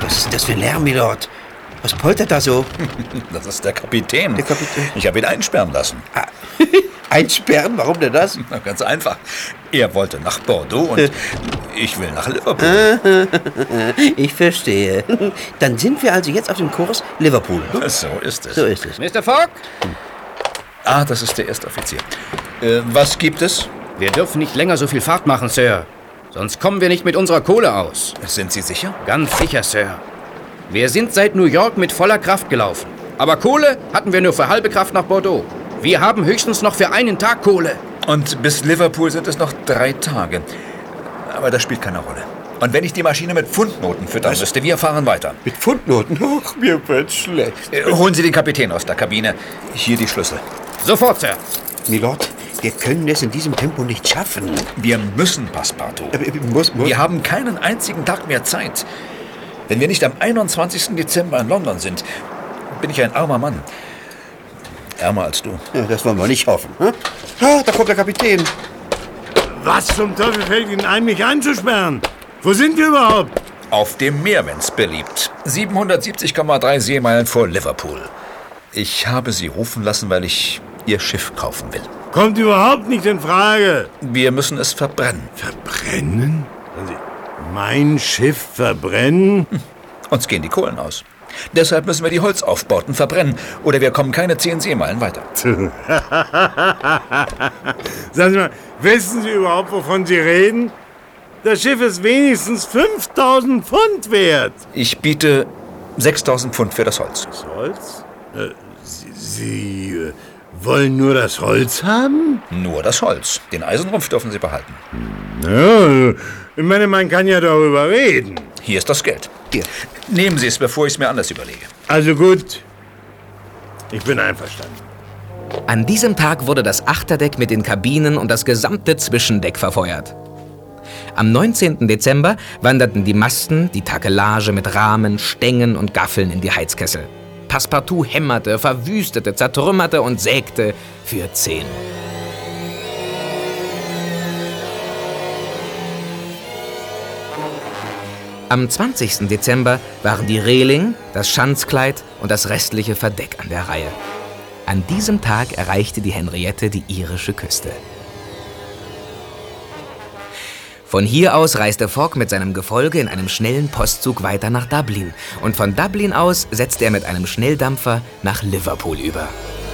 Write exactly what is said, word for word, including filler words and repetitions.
Was ist denn das für ein Lärm, Milord? Was poltert da so? Das ist der Kapitän. Der Kapitän. Ich habe ihn einsperren lassen. Ah, einsperren? Warum denn das? Na, ganz einfach. Er wollte nach Bordeaux und ich will nach Liverpool. Ich verstehe. Dann sind wir also jetzt auf dem Kurs Liverpool. Hm? So ist es. So ist es. Mister Fogg? Ah, das ist der erste Offizier. Äh, was gibt es? Wir dürfen nicht länger so viel Fahrt machen, Sir. Sonst kommen wir nicht mit unserer Kohle aus. Sind Sie sicher? Ganz sicher, Sir. Wir sind seit New York mit voller Kraft gelaufen. Aber Kohle hatten wir nur für halbe Kraft nach Bordeaux. Wir haben höchstens noch für einen Tag Kohle. Und bis Liverpool sind es noch drei Tage. Aber das spielt keine Rolle. Und wenn ich die Maschine mit Pfundnoten füttern Was? müsste, wir fahren weiter. Mit Pfundnoten? Ach, mir wird schlecht. Äh, holen Sie den Kapitän aus der Kabine. Hier die Schlüssel. Sofort, Sir. Milord, wir können es in diesem Tempo nicht schaffen. Wir müssen, Passepartout. Aber, muss, muss. Wir haben keinen einzigen Tag mehr Zeit. Wenn wir nicht am einundzwanzigsten Dezember in London sind, bin ich ein armer Mann. Ärmer als du. Ja, das wollen wir nicht hoffen. Hm? Ah, da kommt der Kapitän. Was zum Teufel fällt Ihnen ein, mich einzusperren? Wo sind wir überhaupt? Auf dem Meer, wenn's beliebt. siebenhundertsiebzig Komma drei Seemeilen vor Liverpool. Ich habe Sie rufen lassen, weil ich Ihr Schiff kaufen will. Kommt überhaupt nicht in Frage. Wir müssen es verbrennen. Verbrennen? Mein Schiff verbrennen? Hm. Uns gehen die Kohlen aus. Deshalb müssen wir die Holzaufbauten verbrennen, oder wir kommen keine zehn Seemeilen weiter. Sagen Sie mal, wissen Sie überhaupt, wovon Sie reden? Das Schiff ist wenigstens fünftausend Pfund wert. Ich biete sechstausend Pfund für das Holz. Das Holz? Äh, Sie, Sie äh, wollen nur das Holz haben? Nur das Holz. Den Eisenrumpf dürfen Sie behalten. Ja, ich meine, man kann ja darüber reden. Hier ist das Geld. Hier. Nehmen Sie es, bevor ich es mir anders überlege. Also gut, ich bin einverstanden. An diesem Tag wurde das Achterdeck mit den Kabinen und das gesamte Zwischendeck verfeuert. Am neunzehnten Dezember wanderten die Masten, die Takelage mit Rahmen, Stängen und Gaffeln in die Heizkessel. Passepartout hämmerte, verwüstete, zertrümmerte und sägte für zehn. Am zwanzigsten Dezember waren die Reling, das Schanzkleid und das restliche Verdeck an der Reihe. An diesem Tag erreichte die Henriette die irische Küste. Von hier aus reiste Fogg mit seinem Gefolge in einem schnellen Postzug weiter nach Dublin. Und von Dublin aus setzte er mit einem Schnelldampfer nach Liverpool über.